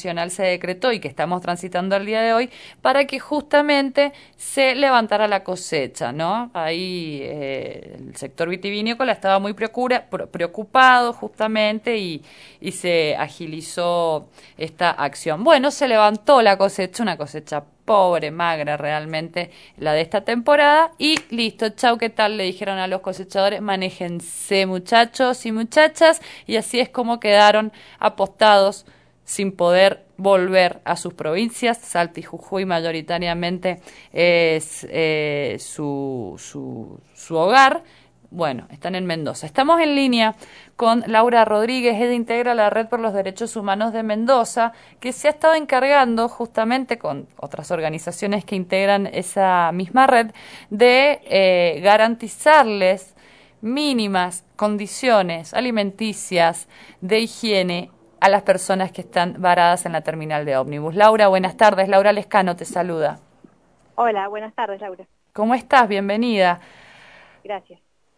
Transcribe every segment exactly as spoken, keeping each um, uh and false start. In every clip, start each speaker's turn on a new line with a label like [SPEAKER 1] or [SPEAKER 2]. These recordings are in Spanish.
[SPEAKER 1] excepcional se decretó y que estamos transitando al día de hoy para que justamente se levantara la cosecha, ¿no? Ahí eh, el sector vitivinícola estaba muy preocura, preocupado justamente y, y se agilizó esta acción. Bueno, se levantó la cosecha, una cosecha pobre, magra realmente la de esta temporada y listo, chau, ¿qué tal? Le dijeron a los cosechadores, manéjense muchachos y muchachas y así es como quedaron apostados sin poder volver a sus provincias. Salta y Jujuy mayoritariamente es eh, su, su, su hogar. Bueno, están en Mendoza. Estamos en línea con Laura Rodríguez, ella integra la Red por los Derechos Humanos de Mendoza, que se ha estado encargando justamente con otras organizaciones que integran esa misma red de eh, garantizarles mínimas condiciones alimenticias de higiene a las personas que están varadas en la terminal de ómnibus. Laura, buenas tardes. Laura Lescano te saluda.
[SPEAKER 2] Hola, buenas tardes, Laura.
[SPEAKER 1] ¿Cómo estás? Bienvenida.
[SPEAKER 2] Gracias.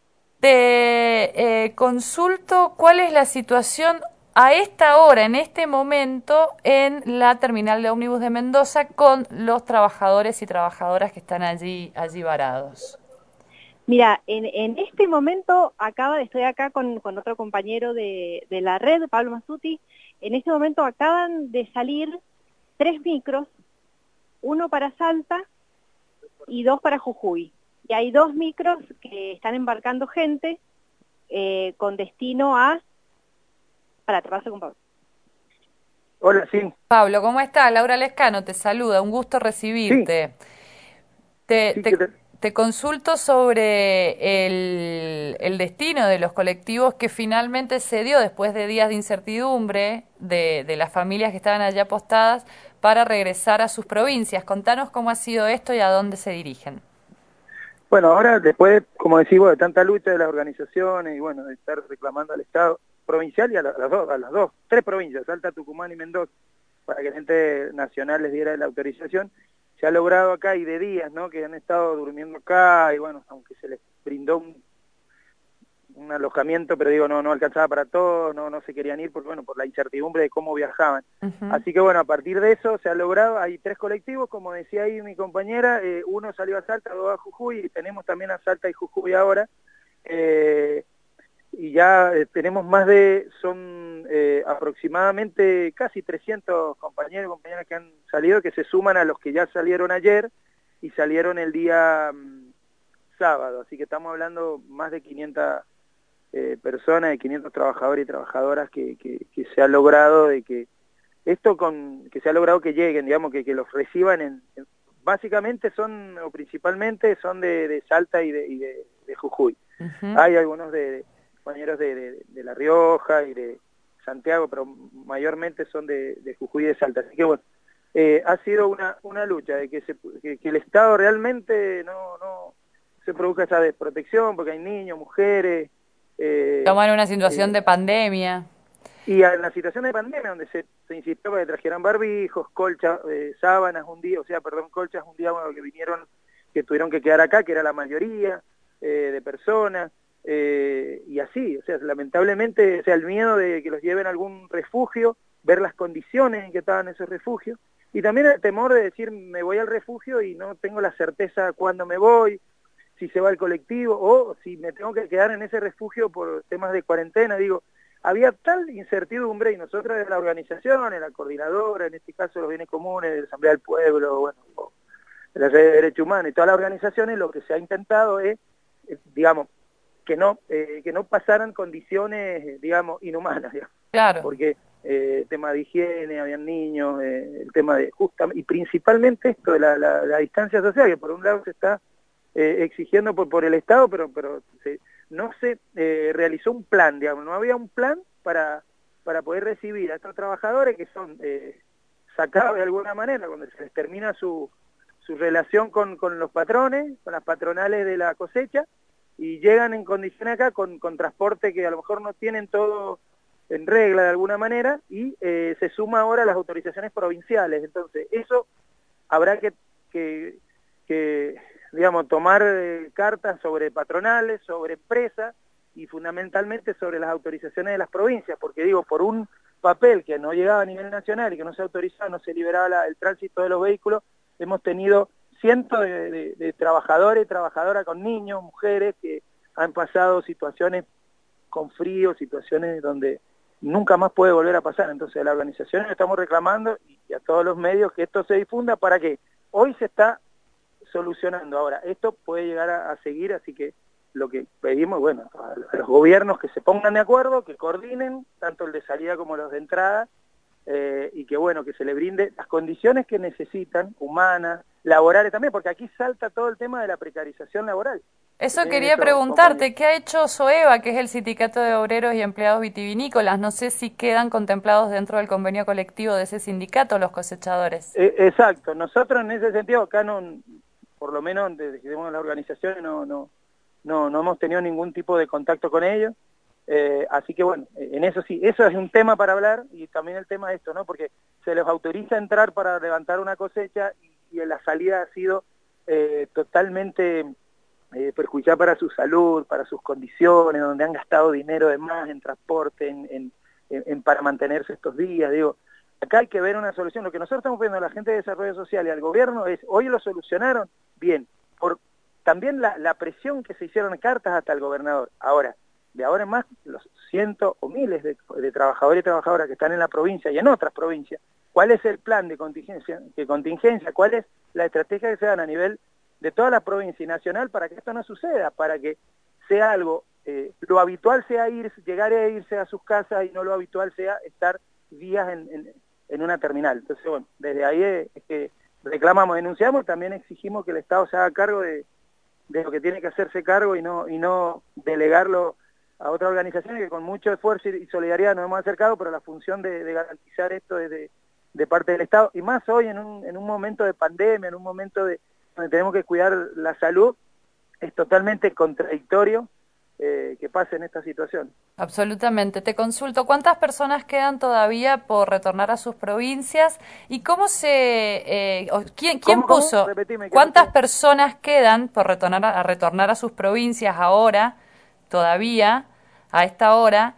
[SPEAKER 1] Te eh, consulto cuál es la situación a esta hora, en este momento, en la terminal de ómnibus de Mendoza con los trabajadores y trabajadoras que están allí, allí varados.
[SPEAKER 2] Mira, en, en este momento acaba de, estoy acá con, con otro compañero de, de la red, Pablo Masuti. En este momento acaban de salir tres micros, uno para Salta y dos para Jujuy. Y hay dos micros que están embarcando gente eh, con destino a... Para te paso con Pablo.
[SPEAKER 3] Hola, sí.
[SPEAKER 1] Pablo, ¿cómo estás? Laura Lescano te saluda, un gusto
[SPEAKER 3] Sí,
[SPEAKER 1] recibirte. Te,
[SPEAKER 3] sí que
[SPEAKER 1] te,
[SPEAKER 3] te...
[SPEAKER 1] te consulto sobre el, el destino de los colectivos que finalmente se dio después de días de incertidumbre de, de las familias que estaban allá apostadas para regresar a sus provincias. Contanos cómo ha sido esto y a dónde se dirigen.
[SPEAKER 3] Bueno, ahora después, como decimos, de tanta lucha de las organizaciones y bueno, de estar reclamando al Estado provincial y a, la, a las dos, a las dos, tres provincias, Salta, Tucumán y Mendoza, para que el ente nacional les diera la autorización, se ha logrado acá y de días, ¿no? Que han estado durmiendo acá y bueno, aunque se les brindó un, un alojamiento, pero digo, no, no alcanzaba para todo, no, no se querían ir por, bueno, por la incertidumbre de cómo viajaban.
[SPEAKER 1] Uh-huh.
[SPEAKER 3] Así que bueno, a partir de eso se ha logrado, hay tres colectivos, como decía ahí mi compañera, eh, uno salió a Salta, dos a Jujuy, y tenemos también a Salta y Jujuy ahora, eh, y ya eh, tenemos más de, son eh, aproximadamente casi trescientos compañeros y compañeras que han salido, que se suman a los que ya salieron ayer y salieron el día um, sábado, así que estamos hablando más de quinientas eh, personas, de quinientos trabajadores y trabajadoras que, que, que se ha logrado de que esto con que se ha logrado que lleguen, digamos, que, que los reciban en, en básicamente son, o principalmente son de, de Salta y de, y de, de Jujuy. Uh-huh. Hay algunos de, de compañeros de, de, de La Rioja y de Santiago, pero mayormente son de, de Jujuy y de Salta. Así que bueno, eh, ha sido una, una lucha de que, se, que, que el Estado realmente no, no se produzca esa desprotección, porque hay niños, mujeres.
[SPEAKER 1] Eh, Estamos en una situación eh, de pandemia.
[SPEAKER 3] Y en la situación de pandemia, donde se, se insistió para que trajeran barbijos, colchas, eh, sábanas un día, o sea, perdón, colchas un día, bueno, que vinieron, que tuvieron que quedar acá, que era la mayoría eh, de personas, eh, y así, o sea, lamentablemente, o sea, el miedo de que los lleven a algún refugio, ver las condiciones en que estaban esos refugios, y también el temor de decir, me voy al refugio y no tengo la certeza cuándo me voy, si se va el colectivo, o si me tengo que quedar en ese refugio por temas de cuarentena, digo, había tal incertidumbre y nosotros de la organización, en la coordinadora, en este caso los bienes comunes, de la Asamblea del Pueblo, bueno, de la Red de Derechos Humanos y todas las organizaciones, lo que se ha intentado es, eh, digamos, que no eh, que no pasaran condiciones, digamos, inhumanas, digamos.
[SPEAKER 1] Claro.
[SPEAKER 3] Porque eh, el tema de higiene, habían niños, eh, el tema de justamente, y principalmente esto de la, la, la distancia social, que por un lado se está eh, exigiendo por, por el Estado, pero, pero se... no se eh, realizó un plan, digamos, no había un plan para, para poder recibir a estos trabajadores que son eh, sacados de alguna manera cuando se les termina su, su relación con, con los patrones, con las patronales de la cosecha, y llegan en condiciones acá con, con transporte que a lo mejor no tienen todo en regla de alguna manera, y eh, se suma ahora a las autorizaciones provinciales. Entonces, eso habrá que... que, que digamos, tomar eh, cartas sobre patronales, sobre empresas y fundamentalmente sobre las autorizaciones de las provincias, porque digo, por un papel que no llegaba a nivel nacional y que no se autorizaba, no se liberaba la, el tránsito de los vehículos, hemos tenido cientos de, de, de trabajadores y trabajadoras con niños, mujeres que han pasado situaciones con frío, situaciones donde nunca más puede volver a pasar. Entonces a la organización le estamos reclamando y a todos los medios que esto se difunda para que hoy se está solucionando. Ahora, esto puede llegar a, a seguir, así que lo que pedimos, bueno, a los gobiernos que se pongan de acuerdo, que coordinen, tanto el de salida como los de entrada, eh, y que bueno, que se le brinde las condiciones que necesitan, humanas, laborales también, porque aquí salta todo el tema de la precarización laboral.
[SPEAKER 1] Eso quería preguntarte, ¿qué ha hecho SOEVA, que es el Sindicato de Obreros y Empleados Vitivinícolas? No sé si quedan contemplados dentro del convenio colectivo de ese sindicato los cosechadores.
[SPEAKER 3] Eh, exacto, nosotros en ese sentido acá no, por lo menos desde que tenemos las organizaciones no, no, no, no hemos tenido ningún tipo de contacto con ellos, eh, así que bueno, en eso sí, eso es un tema para hablar y también el tema de esto, ¿no? Porque se les autoriza entrar para levantar una cosecha y, y la salida ha sido eh, totalmente eh, perjudicial para su salud, para sus condiciones, donde han gastado dinero de más en transporte, en, en, en, en para mantenerse estos días, digo, acá hay que ver una solución. Lo que nosotros estamos pidiendo a la gente de desarrollo social y al gobierno es, hoy lo solucionaron, bien, por también la, la presión que se hicieron cartas hasta el gobernador. Ahora, de ahora en más, los cientos o miles de, de trabajadores y trabajadoras que están en la provincia y en otras provincias, ¿cuál es el plan de contingencia? De contingencia? ¿Cuál es la estrategia que se dan a nivel de toda la provincia y nacional para que esto no suceda? Para que sea algo, eh, lo habitual sea ir, llegar a irse a sus casas y no lo habitual sea estar días en, en, en una terminal. Entonces, bueno, desde ahí es, es que reclamamos, denunciamos y también exigimos que el Estado se haga cargo de, de lo que tiene que hacerse cargo y no, y no delegarlo a otras organizaciones que con mucho esfuerzo y solidaridad nos hemos acercado, pero la función de, de garantizar esto es de, de parte del Estado, y más hoy en un, en un momento de pandemia, en un momento de donde tenemos que cuidar la salud, es totalmente contradictorio eh, que pase en esta situación.
[SPEAKER 1] Absolutamente. Te consulto, ¿cuántas personas quedan todavía por retornar a sus provincias? ¿Y cómo se... Eh, ¿Quién, quién
[SPEAKER 3] ¿Cómo,
[SPEAKER 1] puso?
[SPEAKER 3] cómo? Repetime,
[SPEAKER 1] ¿Cuántas
[SPEAKER 3] no sé.
[SPEAKER 1] personas quedan por retornar a, a retornar a sus provincias ahora, todavía, a esta hora?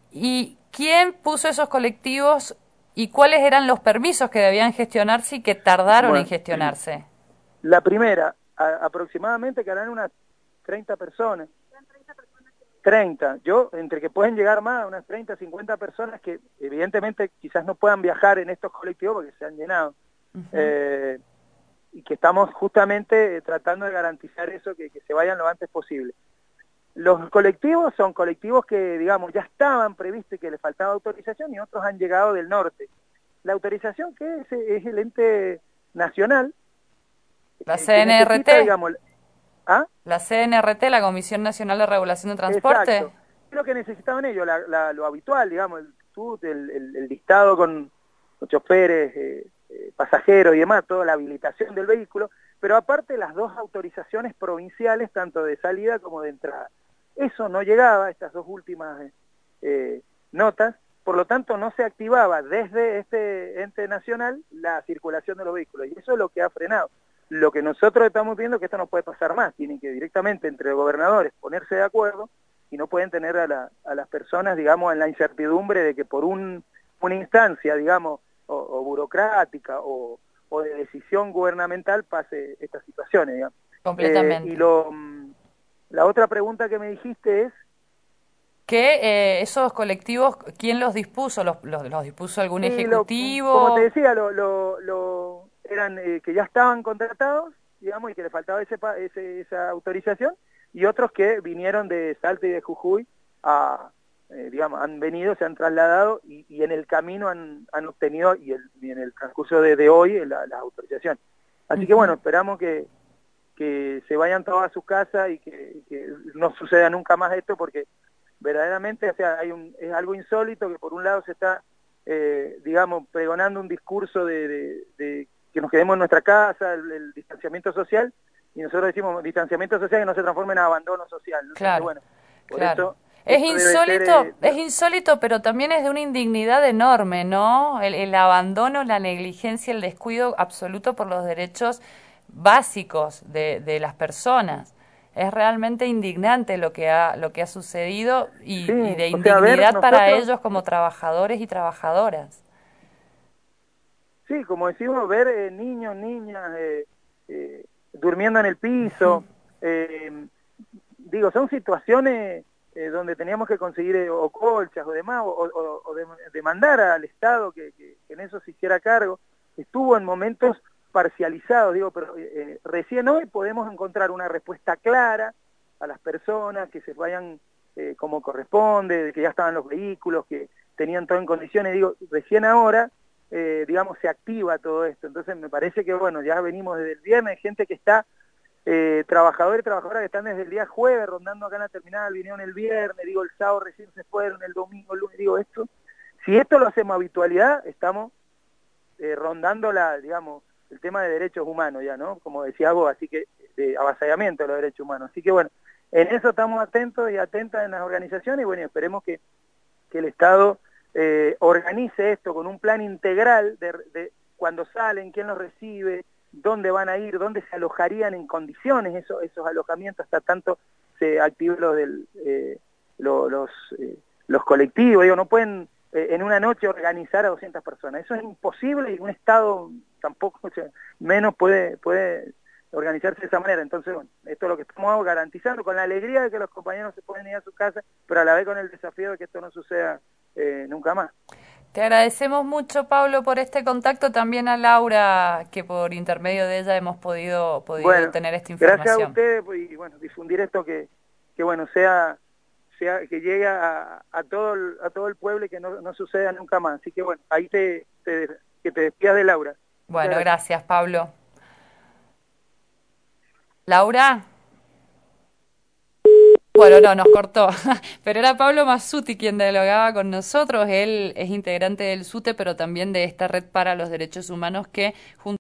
[SPEAKER 1] ¿Y quién puso esos colectivos y cuáles eran los permisos que debían gestionarse y que tardaron
[SPEAKER 3] Bueno,
[SPEAKER 1] en gestionarse?
[SPEAKER 3] La primera, a, aproximadamente quedarán unas treinta personas. treinta. Yo, entre que pueden llegar más, unas treinta, cincuenta personas que evidentemente quizás no puedan viajar en estos colectivos porque se han llenado. Uh-huh. eh, y que estamos justamente tratando de garantizar eso, que, que se vayan lo antes posible. Los colectivos son colectivos que, digamos, ya estaban previstos y que les faltaba autorización, y otros han llegado del norte. La autorización que es, es el ente nacional.
[SPEAKER 1] La C N R T.
[SPEAKER 3] Necesita, digamos, ¿ah?
[SPEAKER 1] La C N R T, la Comisión Nacional de Regulación de Transporte.
[SPEAKER 3] Exacto. Es lo que necesitaban ellos, la, la, lo habitual, digamos, el, el, el, el listado con los choferes, eh, eh, pasajeros y demás, toda la habilitación del vehículo, pero aparte las dos autorizaciones provinciales, tanto de salida como de entrada. Eso no llegaba, estas dos últimas eh, notas, por lo tanto no se activaba desde este ente nacional la circulación de los vehículos, y eso es lo que ha frenado. Lo que nosotros estamos viendo es que esto no puede pasar más, tienen que directamente entre gobernadores ponerse de acuerdo y no pueden tener a, la, a las personas, digamos, en la incertidumbre de que por un, una instancia, digamos, o, o burocrática o, o de decisión gubernamental pase estas situaciones, digamos.
[SPEAKER 1] Completamente.
[SPEAKER 3] Eh, y lo, la otra pregunta que me dijiste es...
[SPEAKER 1] que eh, esos colectivos, ¿quién los dispuso? ¿Los, los, los dispuso algún
[SPEAKER 3] sí,
[SPEAKER 1] ejecutivo?
[SPEAKER 3] Lo, como te decía, lo... lo, lo eran eh, que ya estaban contratados, digamos, y que le faltaba ese, ese, esa autorización, y otros que vinieron de Salta y de Jujuy, a, eh, digamos, han venido, se han trasladado, y, y en el camino han, han obtenido, y, el, y en el transcurso de, de hoy, la, la autorización. Así uh-huh. que bueno, esperamos que, que se vayan todos a su casa y que, que no suceda nunca más esto, porque verdaderamente, o sea, hay un, es algo insólito que por un lado se está, eh, digamos, pregonando un discurso de, de, de que nos quedemos en nuestra casa, el, el distanciamiento social, y nosotros decimos distanciamiento social que no se transforme en abandono social, ¿no?
[SPEAKER 1] Claro,
[SPEAKER 3] Entonces, bueno, por
[SPEAKER 1] claro.
[SPEAKER 3] eso
[SPEAKER 1] es insólito, ser, eh, es insólito, pero también es de una indignidad enorme, ¿no? El, el abandono, la negligencia, el descuido absoluto por los derechos básicos de, de las personas. Es realmente indignante lo que ha lo que ha sucedido y,
[SPEAKER 3] Sí,
[SPEAKER 1] y de
[SPEAKER 3] o sea, a ver,
[SPEAKER 1] indignidad para
[SPEAKER 3] nosotros-
[SPEAKER 1] ellos como trabajadores y trabajadoras.
[SPEAKER 3] Sí, como decimos, ver eh, niños, niñas eh, eh, durmiendo en el piso, eh, digo, son situaciones eh, donde teníamos que conseguir eh, o colchas o demás, o, o, o de- demandar al Estado que, que- que en eso se hiciera cargo. Estuvo en momentos parcializados, digo, pero eh, eh, recién hoy podemos encontrar una respuesta clara a las personas que se vayan eh, como corresponde, de que ya estaban los vehículos, que tenían todo en condiciones, digo, recién ahora Eh, digamos, se activa todo esto. Entonces me parece que, bueno, ya venimos desde el viernes, gente que está, eh, trabajadores y trabajadoras que están desde el día jueves rondando acá en la terminal, vinieron el viernes, digo, el sábado recién se fueron, el domingo, el lunes, digo, esto, si esto lo hacemos habitualidad, estamos eh, rondando la, digamos, el tema de derechos humanos ya, ¿no? Como decía vos, así que, de avasallamiento de los derechos humanos. Así que, bueno, en eso estamos atentos y atentas en las organizaciones y, bueno, esperemos que, que el Estado Eh, organice esto con un plan integral de, de cuando salen, quién los recibe, dónde van a ir, dónde se alojarían en condiciones esos, esos alojamientos, hasta tanto se activen los, del, eh, lo, los, eh, los colectivos. Digo, no pueden eh, en una noche organizar a doscientas personas, eso es imposible y un Estado tampoco, o sea, menos puede, puede organizarse de esa manera. Entonces, bueno, esto es lo que estamos garantizando, con la alegría de que los compañeros se pueden ir a su casa, pero a la vez con el desafío de que esto no suceda Eh, nunca más.
[SPEAKER 1] Te agradecemos mucho, Pablo, por este contacto, también a Laura, que por intermedio de ella hemos podido, podido
[SPEAKER 3] Bueno,
[SPEAKER 1] tener esta
[SPEAKER 3] gracias a
[SPEAKER 1] información.
[SPEAKER 3] ustedes y bueno, difundir esto que, que bueno, sea, sea que llegue a, a todo el, a todo el pueblo y que no, no suceda nunca más. Así que bueno, ahí te, te que te despidas de Laura.
[SPEAKER 1] Bueno, gracias. gracias, Pablo. Laura. Bueno, no, nos cortó, pero era Pablo Mazzuti quien dialogaba con nosotros. Él es integrante del SUTE, pero también de esta red para los derechos humanos que junto